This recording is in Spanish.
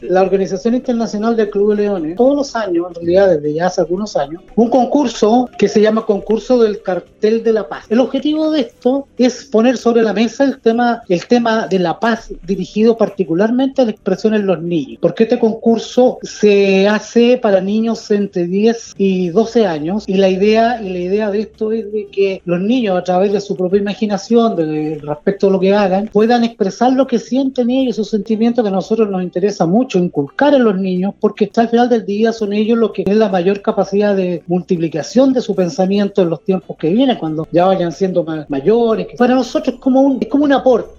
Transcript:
la Organización Internacional del Club de Leones, todos los años, en realidad desde ya hace algunos años, un concurso que se llama Concurso del Cartel de la Paz. El objetivo de esto es poner sobre la mesa el tema de la paz, dirigido particularmente a la expresión en los niños. Porque este concurso se hace para niños entre 10 y 12 años, y la idea de esto es de que los niños, a través de su propia imaginación, respecto a lo que hagan, puedan expresar lo que sienten ellos, sus sentimientos, que a nosotros nos interesa mucho inculcar en los niños, porque al final del día son ellos los que tienen la mayor capacidad de multiplicación de su pensamiento en los tiempos que vienen, cuando ya vayan siendo mayores. Para nosotros es como un aporte.